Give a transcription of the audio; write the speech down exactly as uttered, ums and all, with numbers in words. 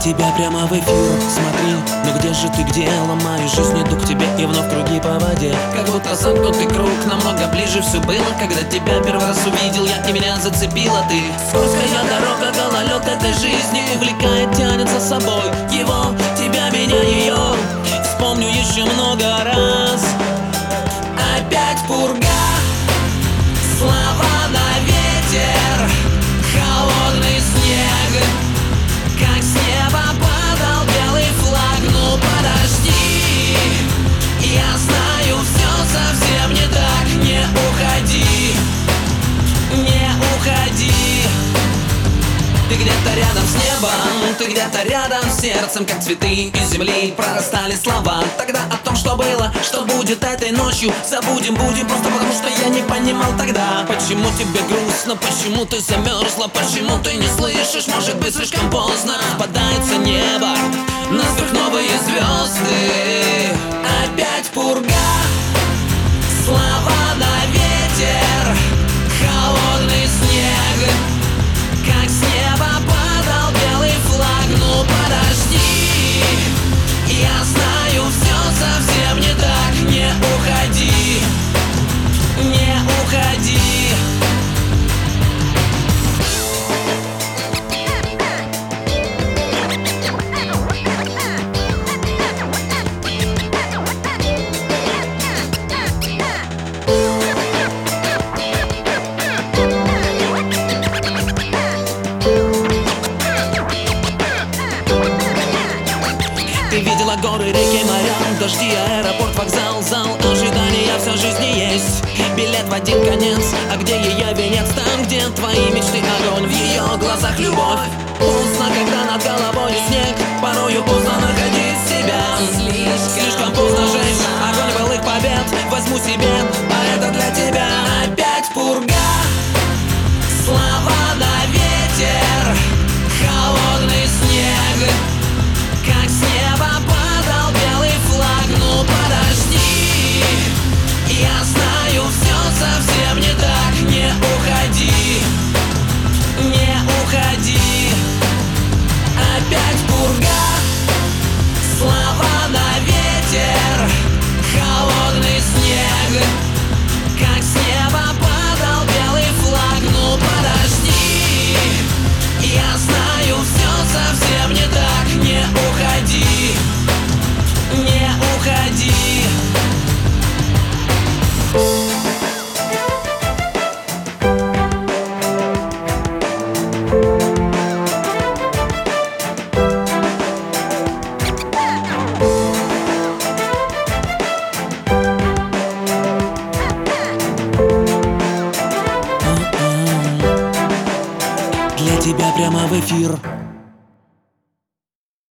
тебя прямо в эфир. Смотри, ну где же ты, где? Ломаю жизнь, иду к тебе и вновь круги по воде. Как будто замкнутый круг, намного ближе все было. Когда тебя первый раз увидел я, и меня зацепила ты. Скользкая дорога, гололед этой жизни увлекает, тянет за собой его, тебя, меня, ее. Вспомню еще много раз. Опять пурга, слова на ветер, холодный снег, как с неба падал белый флаг. Ну подожди, я знаю, все совсем не так. Не уходи, не уходи. Ты где-то рядом с небом, ты где-то рядом с сердцем. Как цветы из земли прорастали слова тогда о том, что было, что будет этой ночью. Забудем, будем, просто потому что я не понимал тогда. Почему тебе грустно, почему ты замерзла, почему ты не слышишь, может быть слишком поздно. Распадается небо, на сверхновые звезды. Опять пурга, слова на ветер, холодный снег, как с неба падал белый флаг. Ну подожди, я знаю, все совсем не так. Не уходи, не уходи. Ты видела горы, реки, моря, дожди, аэропорт, вокзал, зал ожидания, вся жизнь не есть билет в один конец. А где ее венец? Там, где твои мечты, огонь, в ее глазах любовь. Поздно, когда над головой снег, порою поздно находить себя. Слишком поздно жечь огонь былых побед. Возьму себе, а это для тебя. Опять пурга, слова на ветер, холодный снег, как с неба падал белый флаг. Ну подожди, я знаю, все совсем не так. Не уходи, не уходи. Опять пурга, слова на ветер, холодный снег, как с неба падал белый флаг. Ну подожди, я знаю, все совсем не так. Не уходи, не уходи. Для тебя прямо в эфир.